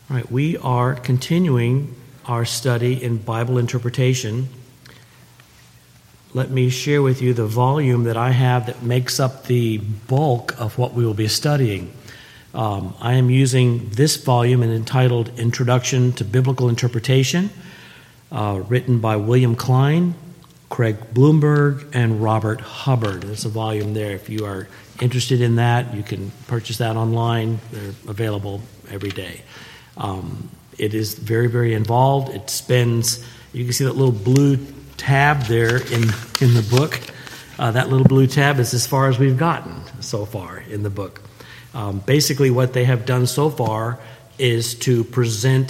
All right, we are continuing our study in Bible interpretation. Let me share with you the volume that I have that makes up the bulk of what we will be studying. I am using this volume entitled Introduction to Biblical Interpretation, written by William Klein, Craig Bloomberg, and Robert Hubbard. There's a volume there. If you are interested in that, you can purchase that online. They're available every day. It is very, very involved. It spends, you can see that little blue tab there in the book. That little blue tab is as far as we've gotten so far in the book. Basically, what they have done so far is to present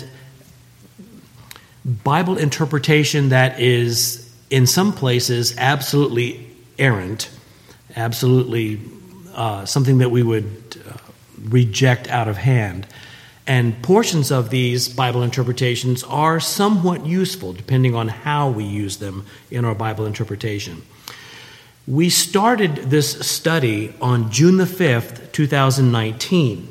Bible interpretation that is, in some places, absolutely errant, absolutely something that we would reject out of hand. And portions of these Bible interpretations are somewhat useful, depending on how we use them in our Bible interpretation. We started this study on June the 5th, 2019.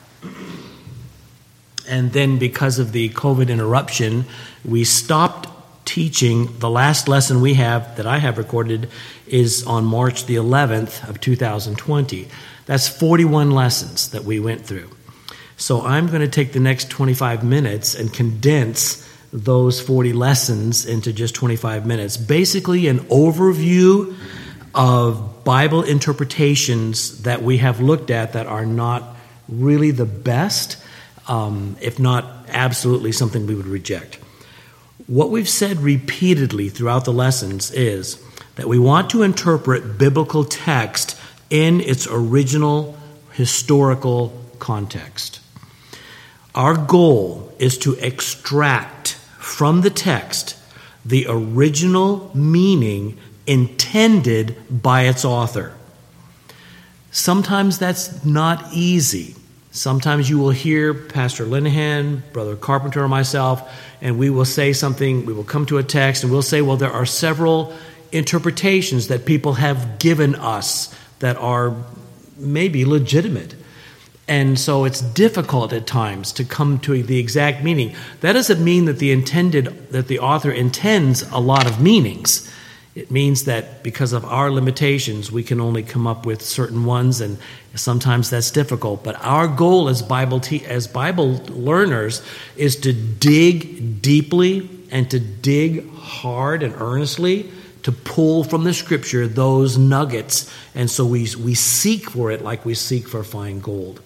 And then because of the COVID interruption, we stopped teaching. The last lesson that I have recorded is on March the 11th of 2020. That's 41 lessons that we went through. So I'm going to take the next 25 minutes and condense those 40 lessons into just 25 minutes. Basically, an overview of Bible interpretations that we have looked at that are not really the best, if not absolutely something we would reject. What we've said repeatedly throughout the lessons is that we want to interpret biblical text in its original historical context. Our goal is to extract from the text the original meaning intended by its author. Sometimes that's not easy. Sometimes you will hear Pastor Linehan, Brother Carpenter, or myself, and we will say something, we will come to a text, and we'll say, well, there are several interpretations that people have given us that are maybe legitimate. And so it's difficult at times to come to the exact meaning. That doesn't mean that the author intends a lot of meanings. It means that because of our limitations, we can only come up with certain ones, and sometimes that's difficult. But our goal as Bible learners is to dig deeply and to dig hard and earnestly to pull from the Scripture those nuggets. And so we seek for it like we seek for fine gold.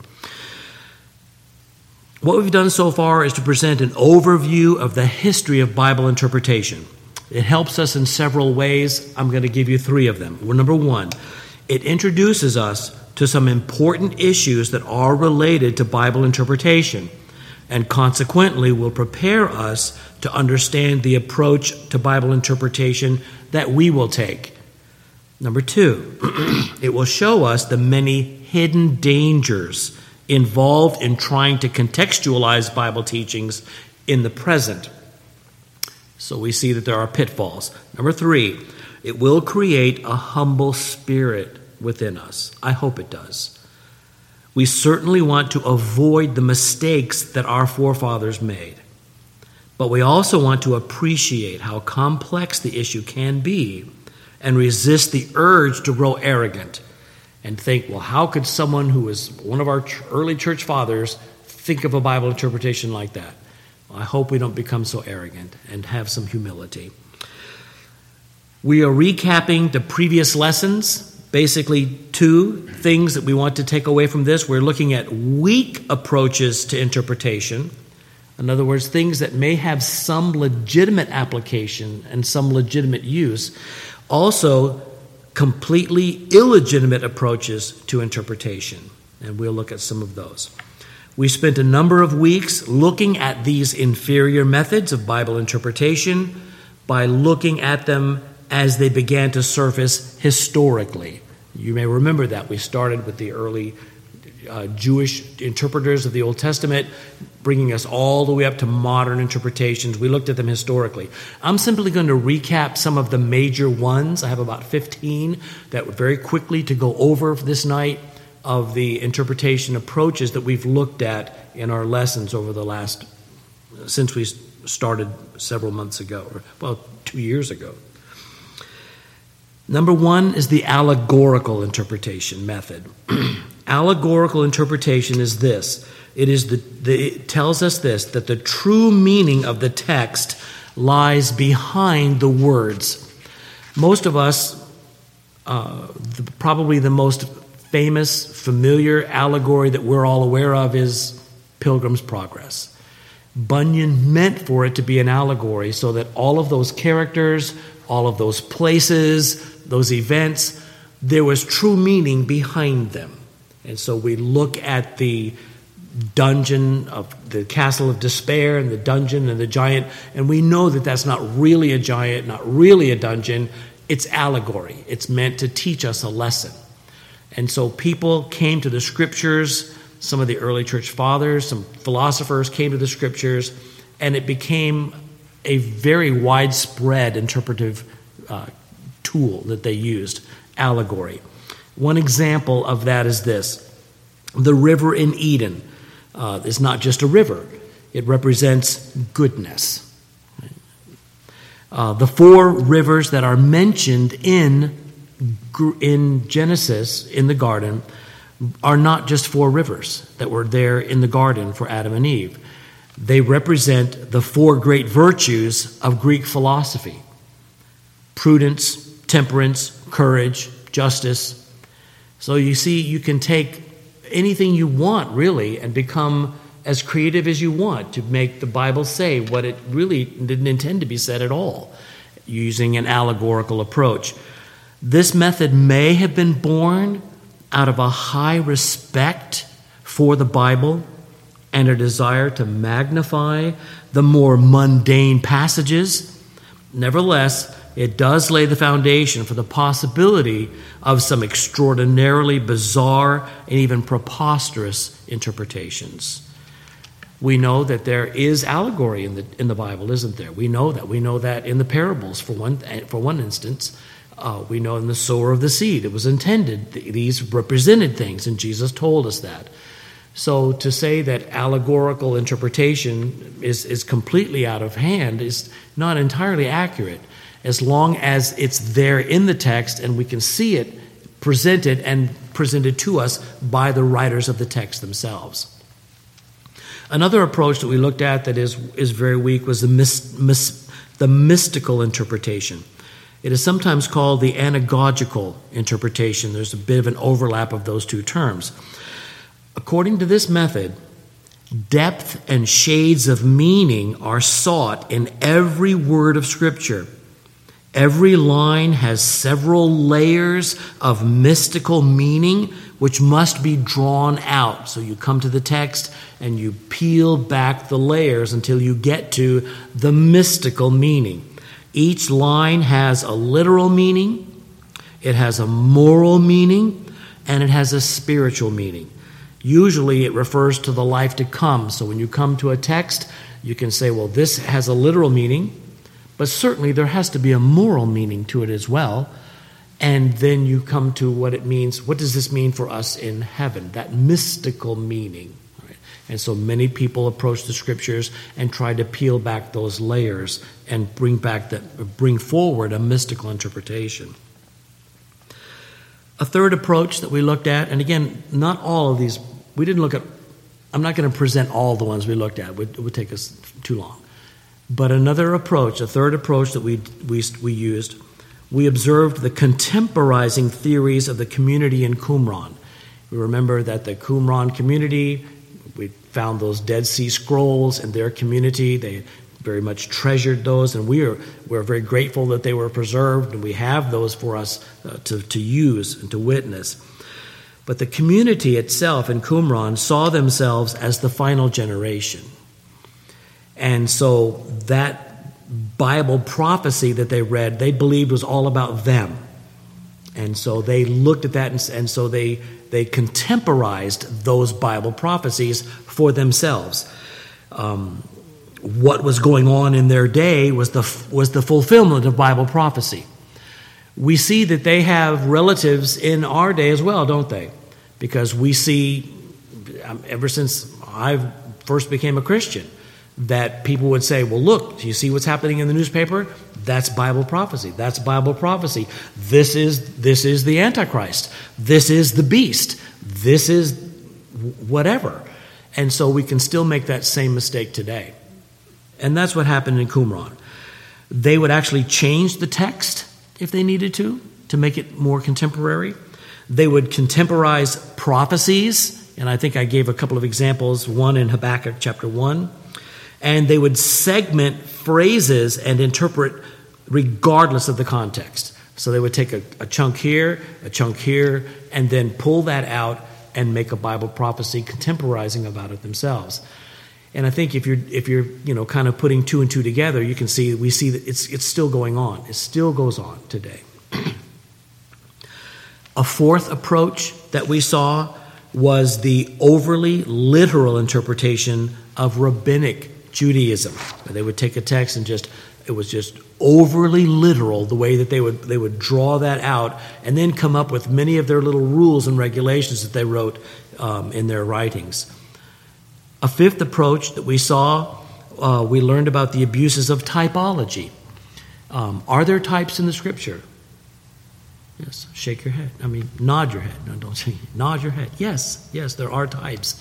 What we've done so far is to present an overview of the history of Bible interpretation. It helps us in several ways. I'm going to give you 3 of them. Well, number 1, it introduces us to some important issues that are related to Bible interpretation, and consequently will prepare us to understand the approach to Bible interpretation that we will take. Number 2, it will show us the many hidden dangers involved in trying to contextualize Bible teachings in the present. So we see that there are pitfalls. Number 3, it will create a humble spirit within us. I hope it does. We certainly want to avoid the mistakes that our forefathers made. But we also want to appreciate how complex the issue can be and resist the urge to grow arrogant and think, well, how could someone who was one of our early church fathers think of a Bible interpretation like that? Well, I hope we don't become so arrogant and have some humility. We are recapping the previous lessons. Basically, 2 things that we want to take away from this. We're looking at weak approaches to interpretation. In other words, things that may have some legitimate application and some legitimate use. Also, completely illegitimate approaches to interpretation. And we'll look at some of those. We spent a number of weeks looking at these inferior methods of Bible interpretation by looking at them as they began to surface historically. You may remember that. We started with the early Jewish interpreters of the Old Testament, bringing us all the way up to modern interpretations. We looked at them historically. I'm simply going to recap some of the major ones. I have about 15 that would very quickly to go over this night. of the interpretation approaches that we've looked at in our lessons since we started several months ago, 2 years ago. Number one is the allegorical interpretation method. Allegorical interpretation is this. It tells us this, that the true meaning of the text lies behind the words. Most of us, probably the most famous, familiar allegory that we're all aware of is Pilgrim's Progress. Bunyan meant for it to be an allegory so that all of those characters, all of those places, those events, there was true meaning behind them. And so we look at the dungeon of the Castle of Despair and the dungeon and the giant, and we know that that's not really a giant, not really a dungeon. It's allegory. It's meant to teach us a lesson. And so people came to the scriptures, some of the early church fathers, some philosophers came to the scriptures, and it became a very widespread interpretive tool that they used, allegory. One example of that is this. The river in Eden is not just a river. It represents goodness. The 4 rivers that are mentioned in Genesis, in the garden, are not just 4 rivers that were there in the garden for Adam and Eve. They represent the 4 great virtues of Greek philosophy: prudence, temperance, courage, justice. So you see, you can take anything you want, really, and become as creative as you want to make the Bible say what it really didn't intend to be said at all, using an allegorical approach. This method may have been born out of a high respect for the Bible and a desire to magnify the more mundane passages. Nevertheless, it does lay the foundation for the possibility of some extraordinarily bizarre and even preposterous interpretations. We know that there is allegory in the Bible, isn't there? We know that. We know that in the parables, for one instance. We know in the sower of the seed, it was intended. These represented things, and Jesus told us that. So to say that allegorical interpretation is completely out of hand is not entirely accurate, as long as it's there in the text and we can see it presented to us by the writers of the text themselves. Another approach that we looked at that is very weak was the mystical interpretation. It is sometimes called the anagogical interpretation. There's a bit of an overlap of those two terms. According to this method, depth and shades of meaning are sought in every word of Scripture. Every line has several layers of mystical meaning which must be drawn out. So you come to the text and you peel back the layers until you get to the mystical meaning. Each line has a literal meaning, it has a moral meaning, and it has a spiritual meaning. Usually it refers to the life to come. So when you come to a text, you can say, well, this has a literal meaning, but certainly there has to be a moral meaning to it as well. And then you come to what it means. What does this mean for us in heaven? That mystical meaning. Right? And so many people approach the Scriptures and try to peel back those layers and bring forward a mystical interpretation. A third approach that we looked at, and again, not all of these, we didn't look at, I'm not going to present all the ones we looked at. It would take us too long. But another approach, a third approach that we used, we observed the contemporizing theories of the community in Qumran. We remember that the Qumran community, we found those Dead Sea Scrolls in their community. They very much treasured those, and we're very grateful that they were preserved, and we have those for us to use and to witness. But the community itself in Qumran saw themselves as the final generation. And so that Bible prophecy that they read, they believed was all about them. And so they looked at that, and so they contemporized those Bible prophecies for themselves. What was going on in their day was the fulfillment of Bible prophecy. We see that they have relatives in our day as well, don't they? because we see, ever since I first became a Christian, that people would say, well, look, do you see what's happening in the newspaper? That's Bible prophecy. That's Bible prophecy. This is the Antichrist. This is the beast. This is whatever. And so we can still make that same mistake today. And that's what happened in Qumran. They would actually change the text if they needed to make it more contemporary. They would contemporize prophecies, and I think I gave a couple of examples, one in Habakkuk chapter 1. And they would segment phrases and interpret regardless of the context. So they would take a chunk here, and then pull that out and make a Bible prophecy contemporizing about it themselves. And I think if you're kind of putting two and two together, we see that it's still going on. It still goes on today. A fourth approach that we saw was the overly literal interpretation of rabbinic Judaism. They would take a text and it was just overly literal, the way that they would draw that out and then come up with many of their little rules and regulations that they wrote in their writings. A fifth approach that we saw, we learned about the abuses of typology. Are there types in the Scripture? Yes. Shake your head. Nod your head. No, don't shake. Nod your head. Yes, there are types.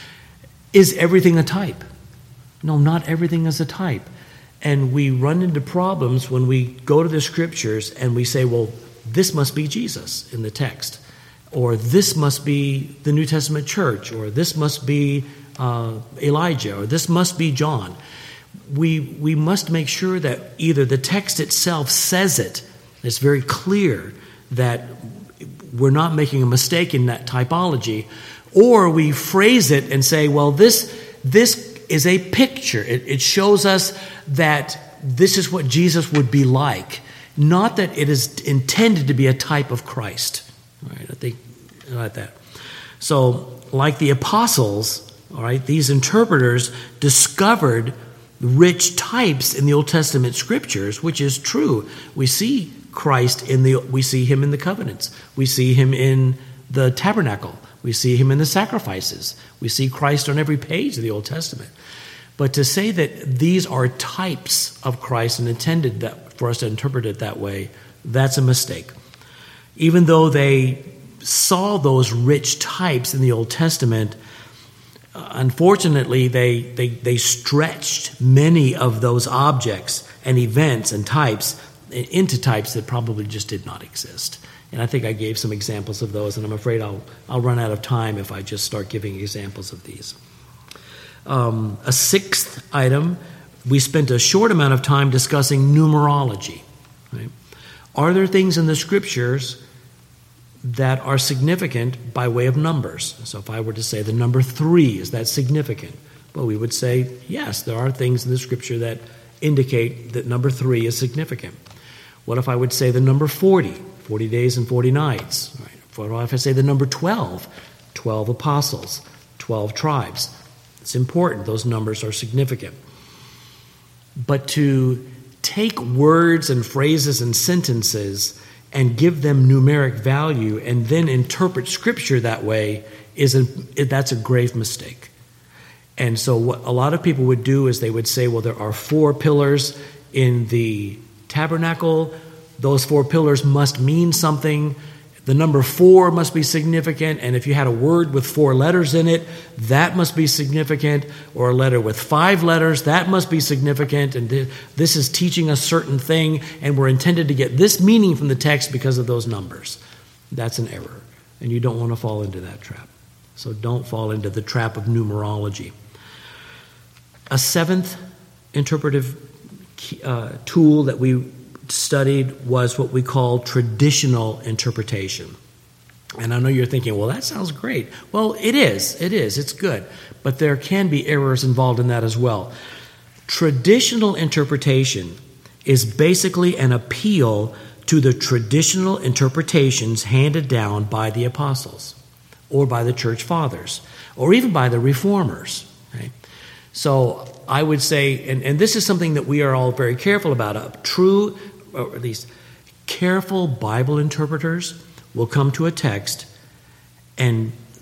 Is everything a type? No, not everything is a type. And we run into problems when we go to the Scriptures and we say, well, this must be Jesus in the text, or this must be the New Testament church, or this must be Elijah, or this must be John. We must make sure that either the text itself says it's very clear that we're not making a mistake in that typology, or we phrase it and say, well, this is a picture. It shows us that this is what Jesus would be like, not that it is intended to be a type of Christ. Right? I think like that. So, like the apostles, all right, these interpreters discovered rich types in the Old Testament scriptures, which is true. We see Christ we see him in the covenants. We see him in the tabernacle. We see him in the sacrifices. We see Christ on every page of the Old Testament. But to say that these are types of Christ and intended for us to interpret it that way, that's a mistake. Even though they saw those rich types in the Old Testament, unfortunately, they stretched many of those objects and events and types into types that probably just did not exist. And I think I gave some examples of those, and I'm afraid I'll run out of time if I just start giving examples of these. A sixth item, we spent a short amount of time discussing numerology. Right? Are there things in the Scriptures that are significant by way of numbers? So if I were to say the number 3, is that significant? Well, we would say, yes, there are things in the Scripture that indicate that number 3 is significant. What if I would say the number 40 days and 40 nights? Right? What if I say the number 12 apostles, 12 tribes? It's important. Those numbers are significant. But to take words and phrases and sentences and give them numeric value and then interpret Scripture that way, that's a grave mistake. And so what a lot of people would do is they would say, well, there are 4 pillars in the tabernacle. Those 4 pillars must mean something. The number 4 must be significant, and if you had a word with 4 letters in it, that must be significant, or a letter with 5 letters, that must be significant, and this is teaching a certain thing, and we're intended to get this meaning from the text because of those numbers. That's an error, and you don't want to fall into that trap. So don't fall into the trap of numerology. A seventh interpretive tool that we studied was what we call traditional interpretation. And I know you're thinking, well, that sounds great. Well, it is. It's good. But there can be errors involved in that as well. Traditional interpretation is basically an appeal to the traditional interpretations handed down by the apostles or by the church fathers or even by the reformers. Right? So I would say, and this is something that we are all very careful about, true, or at least careful Bible interpreters will come to a text and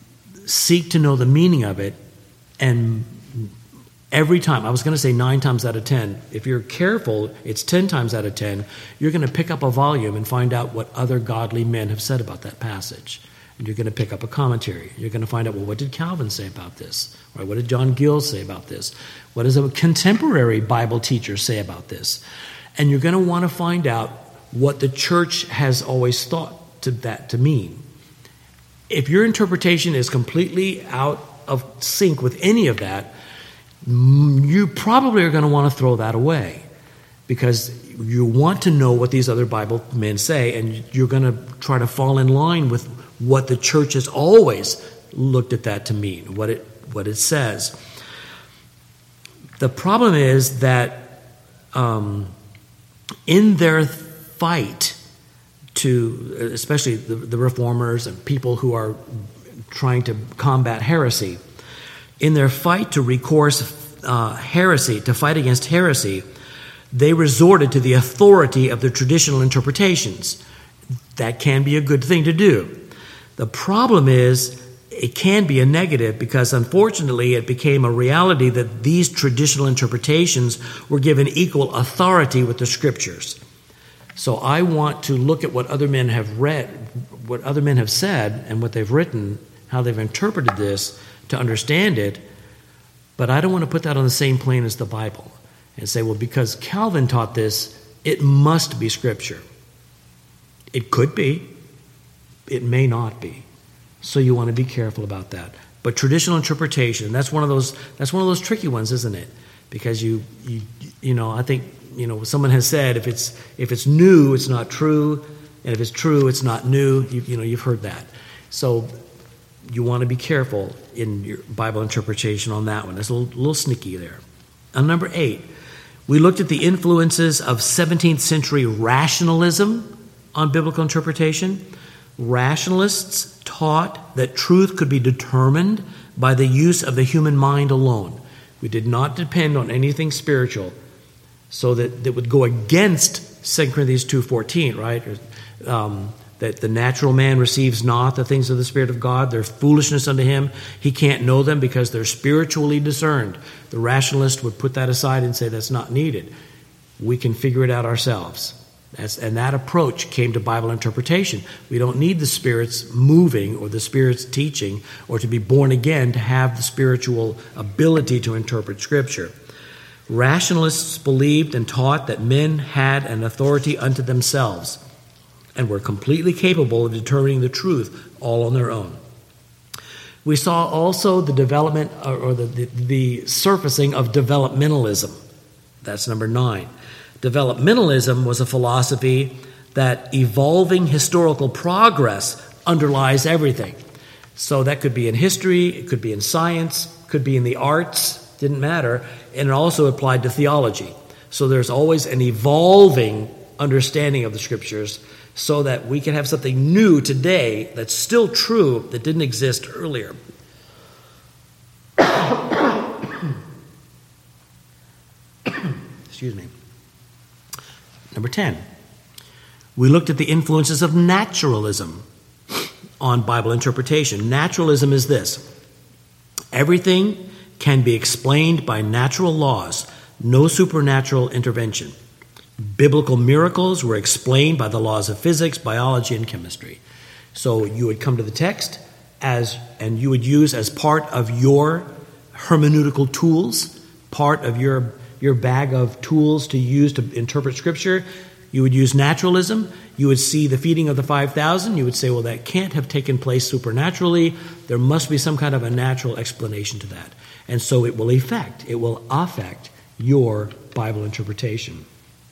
seek to know the meaning of it, and every time, I was going to say 9 times out of 10, if you're careful, it's 10 times out of 10, you're going to pick up a volume and find out what other godly men have said about that passage. And you're going to pick up a commentary. You're going to find out, well, what did Calvin say about this? Or what did John Gill say about this? What does a contemporary Bible teacher say about this? And you're going to want to find out what the church has always thought that to mean. If your interpretation is completely out of sync with any of that, you probably are going to want to throw that away, because you want to know what these other Bible men say, and you're going to try to fall in line with what the church has always looked at that to mean, what it says. The problem is that in their fight to, especially the reformers and people who are trying to combat heresy, in their fight to fight against heresy, they resorted to the authority of the traditional interpretations. That can be a good thing to do. The problem is, it can be a negative, because unfortunately it became a reality that these traditional interpretations were given equal authority with the Scriptures. So I want to look at what other men have read, what other men have said, and what they've written, how they've interpreted this, to understand it, but I don't want to put that on the same plane as the Bible and say, well, because Calvin taught this, it must be Scripture. It could be. It may not be. So you want to be careful about that. But traditional interpretation, that's one of those tricky ones, isn't it? Because you know, I think, you know, someone has said, if it's new, it's not true, and if it's true, it's not new. You've heard that. So you want to be careful in your Bible interpretation on that one. There's a little sneaky there. On number 8, we looked at the influences of 17th century rationalism on biblical interpretation. Rationalists taught that truth could be determined by the use of the human mind alone. We did not depend on anything spiritual, so that would go against 2 Corinthians 2:14, right? That the natural man receives not the things of the Spirit of God. They're foolishness unto him. He can't know them because they're spiritually discerned. The rationalist would put that aside and say that's not needed. We can figure it out ourselves. And that approach came to Bible interpretation. We don't need the Spirit's moving or the Spirit's teaching or to be born again to have the spiritual ability to interpret Scripture. Rationalists believed and taught that men had an authority unto themselves and were completely capable of determining the truth all on their own. We saw also the development or the surfacing of developmentalism. That's number 9. Developmentalism was a philosophy that evolving historical progress underlies everything. So that could be in history, it could be in science, could be in the arts, didn't matter, and it also applied to theology. So there's always an evolving understanding of the Scriptures so that we can have something new today that's still true that didn't exist earlier. Excuse me. Number 10, we looked at the influences of naturalism on Bible interpretation. Naturalism is this: everything can be explained by natural laws, no supernatural intervention. Biblical miracles were explained by the laws of physics, biology, and chemistry. So you would come to the text and you would use as part of your hermeneutical tools, part of your bag of tools to use to interpret Scripture. You would use naturalism. You would see the feeding of the 5,000. You would say, well, that can't have taken place supernaturally. There must be some kind of a natural explanation to that. And so it will affect your Bible interpretation.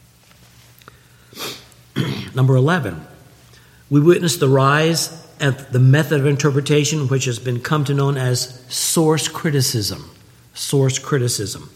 Number 11, we witnessed the rise of the method of interpretation which has been come to known as source criticism. Source criticism.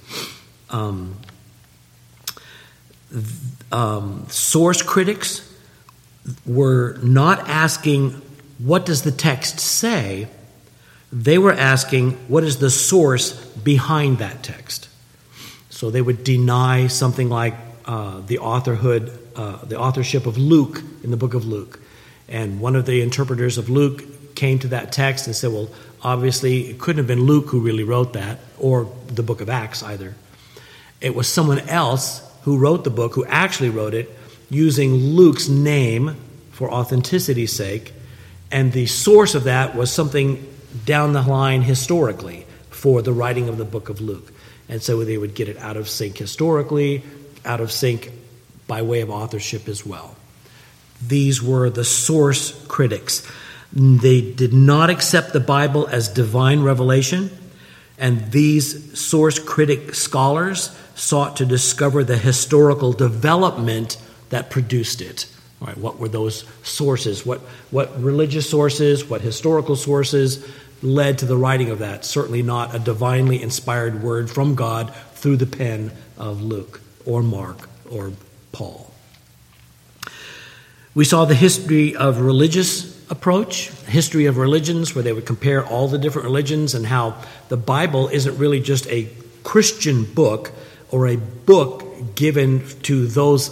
Source critics were not asking, what does the text say? They were asking, what is the source behind that text? So they would deny something like the authorship of Luke in the book of Luke. And one of the interpreters of Luke came to that text and said, well, obviously it couldn't have been Luke who really wrote that, or the book of Acts either. It was someone else who wrote the book, who actually wrote it, using Luke's name for authenticity's sake, and the source of that was something down the line historically for the writing of the book of Luke. And so they would get it out of sync historically, out of sync by way of authorship as well. These were the source critics. They did not accept the Bible as divine revelation, and these source critic scholars sought to discover the historical development that produced it. All right, what were those sources? What religious sources, what historical sources led to the writing of that? Certainly not a divinely inspired word from God through the pen of Luke or Mark or Paul. We saw the history of religious approach, history of religions, where they would compare all the different religions and how the Bible isn't really just a Christian book or a book given to those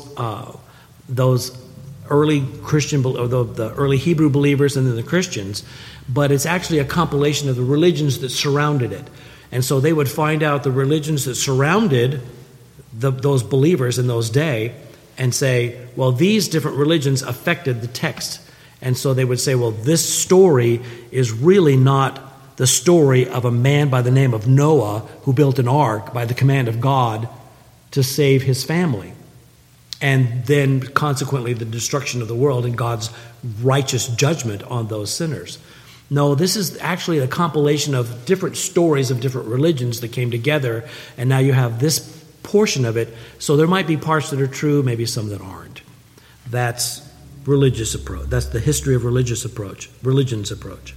early Christian or the early Hebrew believers and then the Christians, but it's actually a compilation of the religions that surrounded it. And so they would find out the religions that surrounded those believers in those days and say, well, these different religions affected the text. And so they would say, well, this story is really not the story of a man by the name of Noah who built an ark by the command of God to save his family, and then consequently the destruction of the world and God's righteous judgment on those sinners. No, this is actually a compilation of different stories of different religions that came together, and now you have this portion of it. So there might be parts that are true, maybe some that aren't. That's religious approach. That's the history of religion's approach.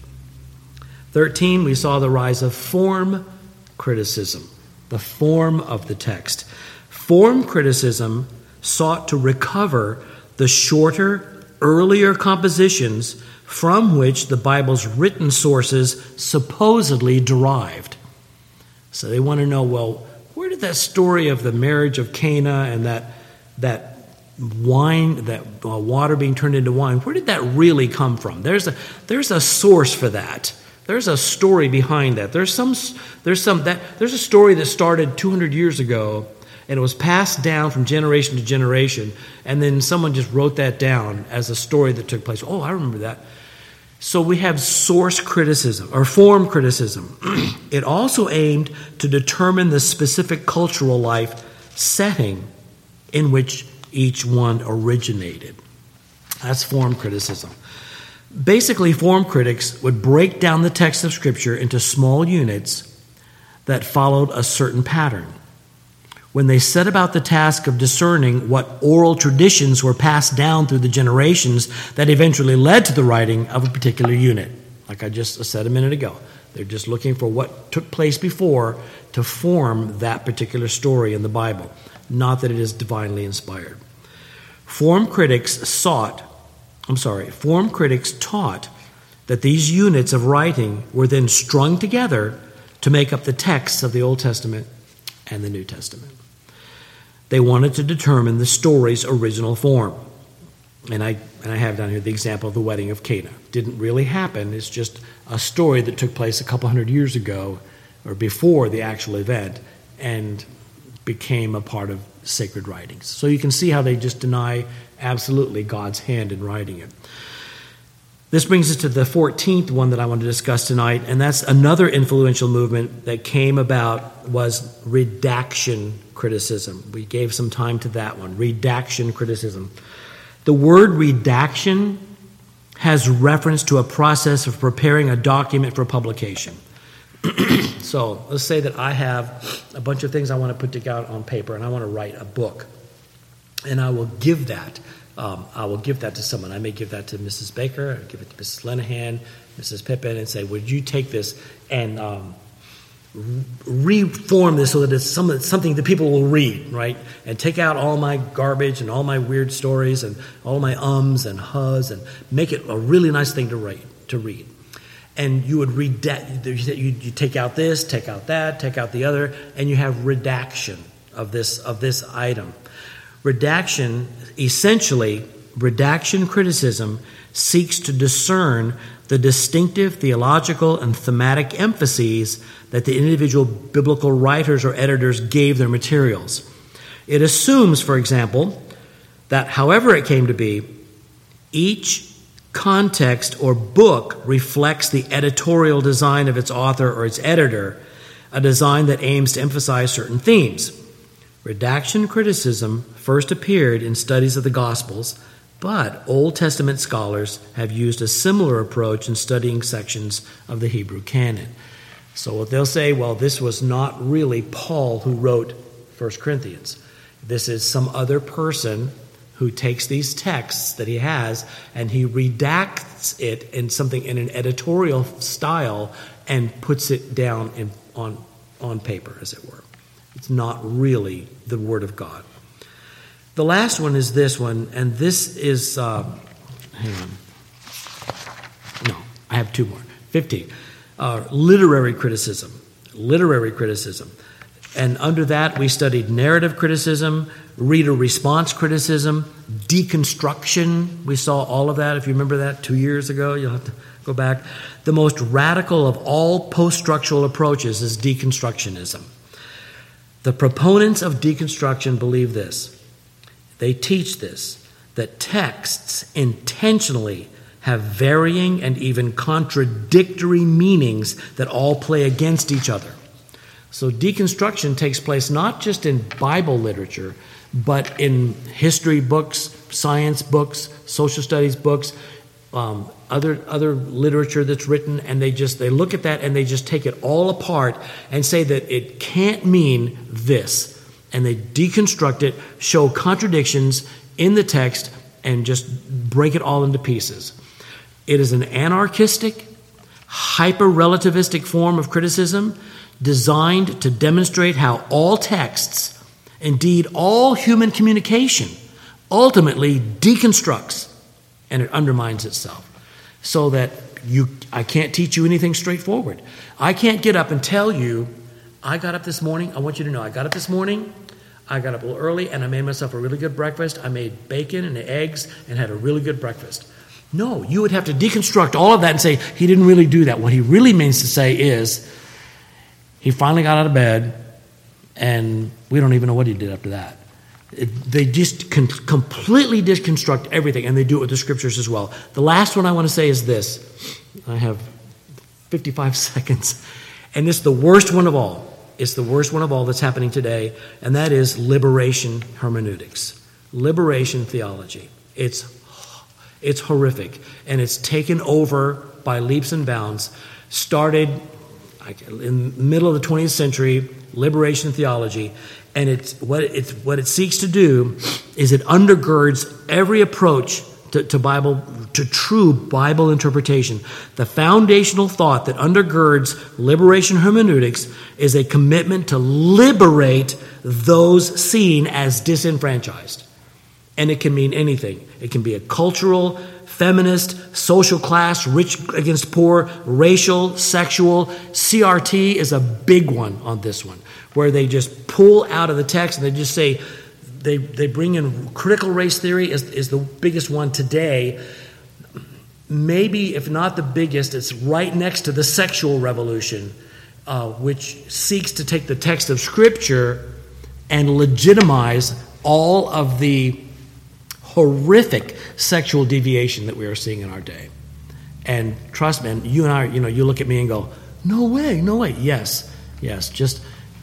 13, we saw the rise of form criticism, the form of the text. Form criticism sought to recover the shorter, earlier compositions from which the Bible's written sources supposedly derived. So they want to know, well, where did that story of the marriage of Cana and that wine, that water being turned into wine, where did that really come from? There's a source for that. There's a story behind that. There's a story that started 200 years ago, and it was passed down from generation to generation, and then someone just wrote that down as a story that took place. Oh, I remember that. So we have source criticism, or form criticism. It also aimed to determine the specific cultural life setting in which each one originated. That's form criticism. Basically, form critics would break down the text of Scripture into small units that followed a certain pattern. When they set about the task of discerning what oral traditions were passed down through the generations that eventually led to the writing of a particular unit. Like I just said a minute ago, they're just looking for what took place before to form that particular story in the Bible, not that it is divinely inspired. Form critics taught that these units of writing were then strung together to make up the texts of the Old Testament and the New Testament. They wanted to determine the story's original form. And I have down here the example of the wedding of Cana. Didn't really happen. It's just a story that took place a couple hundred years ago or before the actual event and became a part of sacred writings. So you can see how they just deny absolutely God's hand in writing it. This brings us to the 14th one that I want to discuss tonight, and that's another influential movement that came about was redaction criticism. We gave some time to that one, redaction criticism. The word redaction has reference to a process of preparing a document for publication. So let's say that I have a bunch of things I want to put together on paper, and I want to write a book, and I will give that. To someone. I may give that to Mrs. Baker, I give it to Mrs. Lenahan, Mrs. Pippin, and say, would you take this and reform this so that it's something that people will read, right? And take out all my garbage and all my weird stories and all my ums and hus and make it a really nice thing to read. And you would you take out this, take out that, take out the other, and you have redaction of this item. Redaction criticism seeks to discern the distinctive theological and thematic emphases that the individual biblical writers or editors gave their materials. It assumes, for example, that however it came to be, each context or book reflects the editorial design of its author or its editor, a design that aims to emphasize certain themes. Redaction criticism first appeared in studies of the Gospels, but Old Testament scholars have used a similar approach in studying sections of the Hebrew canon. So they'll say, well, this was not really Paul who wrote 1 Corinthians. This is some other person who takes these texts that he has and he redacts it in something in an editorial style and puts it down on paper, as it were. It's not really the Word of God. The last one is this one, and this is, hang on. No, I have two more. 15. Literary criticism. Literary criticism. And under that, we studied narrative criticism, reader response criticism, deconstruction. We saw all of that. If you remember that 2 years ago, you'll have to go back. The most radical of all post-structural approaches is deconstructionism. The proponents of deconstruction believe this. They teach this, that texts intentionally have varying and even contradictory meanings that all play against each other. So deconstruction takes place not just in Bible literature, but in history books, science books, social studies books, other literature that's written, and they look at that and they just take it all apart and say that it can't mean this. And they deconstruct it, show contradictions in the text, and just break it all into pieces. It is an anarchistic, hyper-relativistic form of criticism designed to demonstrate how all texts, indeed all human communication, ultimately deconstructs and it undermines itself. So that I can't teach you anything straightforward. I can't get up and tell you, I got up this morning, I want you to know, I got up this morning, I got up a little early and I made myself a really good breakfast. I made bacon and eggs and had a really good breakfast. No, you would have to deconstruct all of that and say, he didn't really do that. What he really means to say is, he finally got out of bed and we don't even know what he did after that. They just completely deconstruct everything, and they do it with the scriptures as well. The last one I want to say is this. I have 55 seconds. And it's the worst one of all. It's the worst one of all that's happening today, and that is liberation hermeneutics. Liberation theology. It's horrific, and it's taken over by leaps and bounds. Started in the middle of the 20th century, liberation theology, and what it seeks to do is it undergirds every approach to true Bible interpretation. The foundational thought that undergirds liberation hermeneutics is a commitment to liberate those seen as disenfranchised. And it can mean anything. It can be a cultural, feminist, social class, rich against poor, racial, sexual. CRT is a big one on this one, where they just pull out of the text and they just say, they bring in critical race theory is the biggest one today. Maybe, if not the biggest, it's right next to the sexual revolution, which seeks to take the text of Scripture and legitimize all of the horrific sexual deviation that we are seeing in our day. And trust me, you and I, you look at me and go, no way. Yes, just,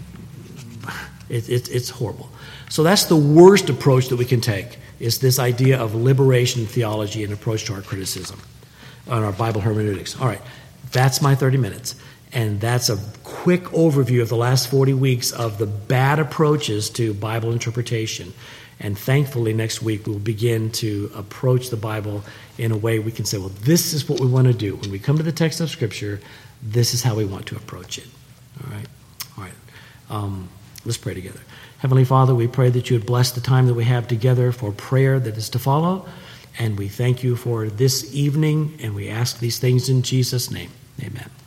it's horrible. So that's the worst approach that we can take, is this idea of liberation theology and approach to our criticism on our Bible hermeneutics. All right, that's my 30 minutes. And that's a quick overview of the last 40 weeks of the bad approaches to Bible interpretation. And thankfully, next week, we'll begin to approach the Bible in a way we can say, well, this is what we want to do. When we come to the text of Scripture, this is how we want to approach it. All right. Let's pray together. Heavenly Father, we pray that you would bless the time that we have together for prayer that is to follow. And we thank you for this evening, and we ask these things in Jesus' name. Amen.